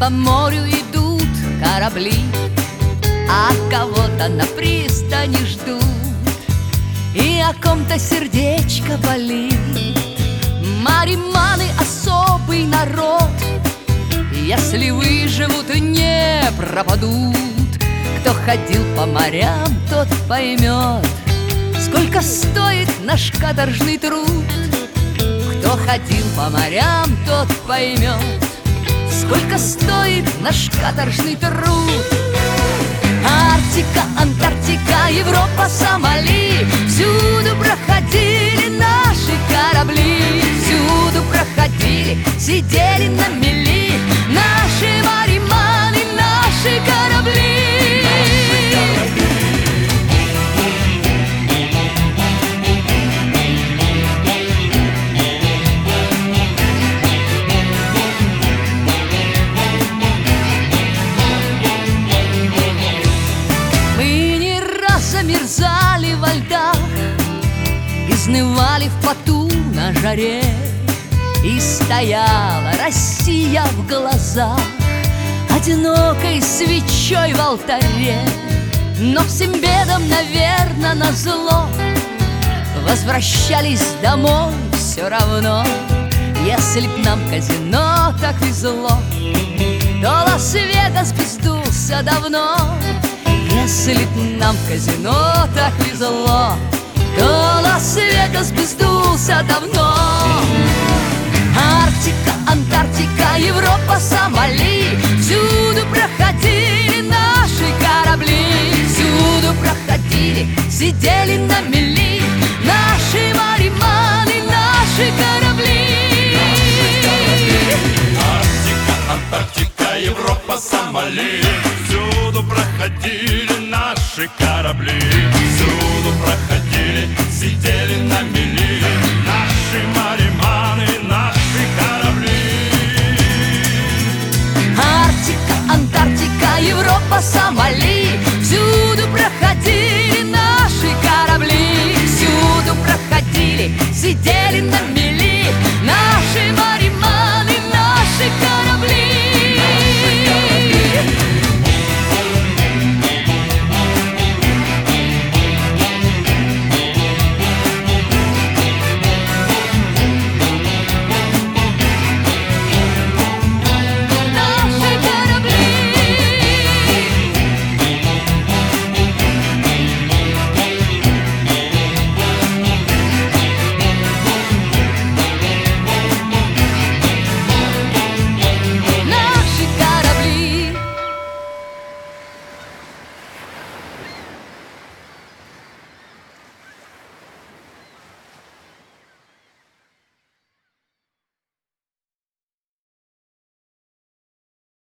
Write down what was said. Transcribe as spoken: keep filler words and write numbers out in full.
по морю идут корабли, а кого-то на пристани ждут, и о ком-то сердечко болит. Мариманы — особый народ, если выживут, не пропадут. Кто ходил по морям, тот поймет, сколько стоит наш каторжный труд. Кто ходил по морям, тот поймет, сколько стоит наш каторжный труд. Арктика, Антарктика, Европа, Сомали, всюду проходили наши корабли. Всюду проходили, сидели на мели наши мариманы, наши корабли. Замерзали во льдах, изнывали в поту на жаре, и стояла Россия в глазах одинокой свечой в алтаре. Но всем бедам, наверно, назло возвращались домой все равно. Если б нам казино так везло, то Лас-Вегас бы сдулся давно. Если б нам казино так везло, то Лас-Вегас бы сдулся давно. Арктика, Антарктика, Европа, Сомали, всюду проходили наши корабли. Всюду проходили, сидели на мели наши мариманы, наши корабли. Арктика, Антарктика, Европа, Сомали, всюду проходили наши корабли. Всюду проходили, сидели на мели наши мариманы, наши корабли. Арктика, Антарктика, Европа, Сомали, всюду проходили наши корабли. Всюду проходили, сидели на мели